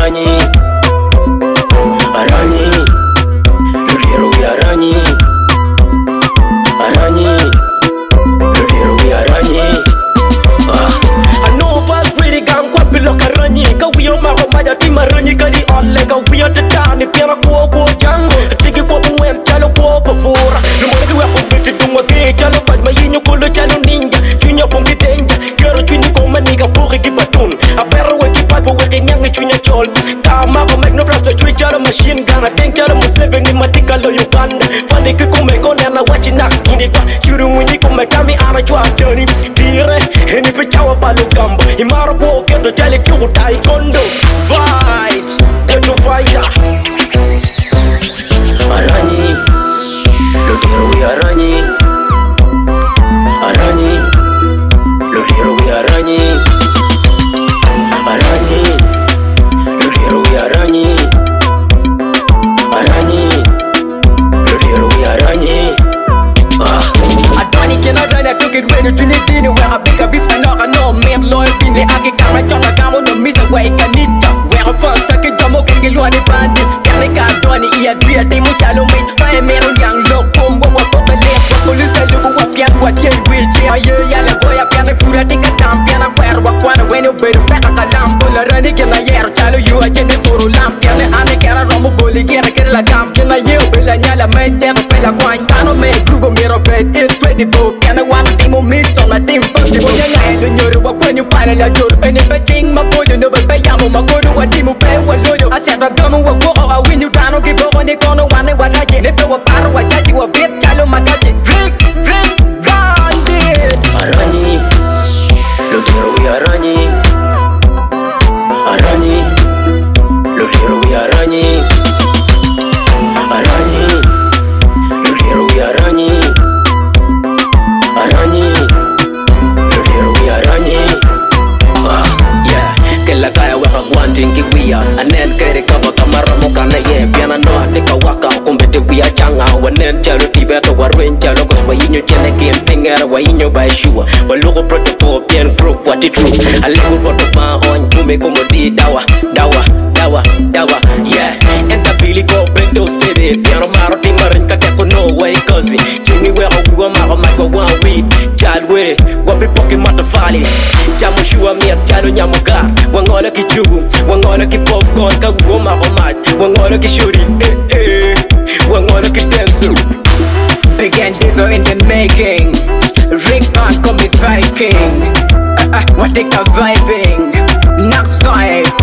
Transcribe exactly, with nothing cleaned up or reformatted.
aranyi, aranyi, lodiero wi aranyi, aranyi, lodiero wi aranyi. I know if I really gang kwa bilo karanyi, ka wiyo ma ko maja ti maranyi ka di alle ka wiyo te tani piana ko ko jango, tigi ko buen chalo ko bavura, no mo ngi wa ko bitti dum ke chalo bad ma yinyo ko lo chalo ninja, chunya pongi danger, kero chunya ko maniga puri ki batun, a perro we ki pipe we ke nyang chunya chol, ta ma ko make no flash the twitch chalo machine gun, a think chalo mo seven ni matika lo Uganda, fani ki ko me ko na watch nax kini kwa, churu mwini ko me kami ana chwa journey, dire heni pe chawa balu gamba, imaro ko keto jale chuo taekwondo, vibes, get to fighter. Aranyi, lodiero wi aranyi, aranyi, lodiero wi aranyi, aranyi, lodiero wi aranyi, aranyi, lodiero wi aranyi. Adoni kena rana took it when you tune it in. Where a big a beast, I know I know me loyalty. Ne ake kama chonga kama no miss away kanita. Where a fun sake jamo kenge luani bandi. Kene ka adoni iya dria timu chalo mate. Pae mero yang lokum wa wa poka le. Wa police na lubu wa pian wa tie wichi. Ma ye yala goya pian fura tika tam pian a kwer wa kwana when you beru peka kalam. Bola rani kena yer chalo you a jene furu lam. Pian ane kera romo boli kera kera la gam. Kena ye bela nyala me tera pela kwany. Tano me grubo mero pet it. Incredible, can I want a team of miss on a team possible? Young I don't know what when you find a joke. And if I think my boy, you know, but I am my go to a team of play what lodo. I said, I'm going to go or win you down, give up on the corner one and what I get. If you were part of what I do a bit, tell them I got it. Rick, Rick, Randy. Aranyi, lodiero wi aranyi, aranyi, lodiero wi aranyi, aranyi, lodiero wi aranyi. Aranyi, lodiero wi aranyi. Ah, yeah, kela kaya weka gwanting ki wia, anen kere kaba kamara mo kana ye, piana no ate ka waka kumbete wia changa, wanen chalo tibeto warwen chalo kos wa yinyo chene game pingera wa yinyo by shua, wa logo protocol pien group what it true, a lego for the man on kume como di dawa, dawa, dawa, dawa, yeah, enta bili ko break those steady, piano maro timarin kate ko no way cousin, chingi weka wiwa maro mako one weed, chalwe, wapi poki matafali, jamu shua miat chalo nyamugar, wangola ki chugu, wangola ki popcorn ka uwo mako mat, wangola ki shuri, eh eh, wangola ki temsu. Big and Dizzo in the making. Rick Band call me Viking. Uh, uh, what they call vibing. Next vibe.